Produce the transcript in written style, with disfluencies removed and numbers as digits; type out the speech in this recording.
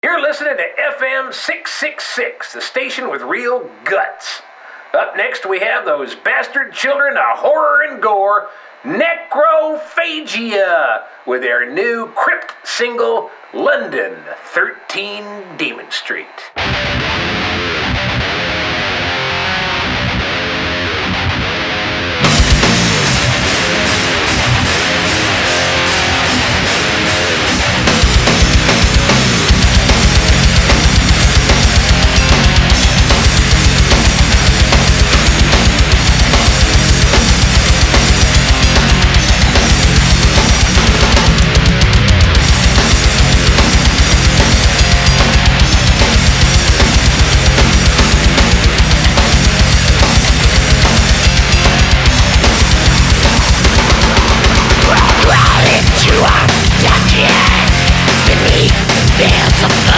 You're listening to FM 666, the station with real guts. Up next, we have those bastard children of horror and gore, Necrophagia, with their new Crypt single, London 13 Demon Street.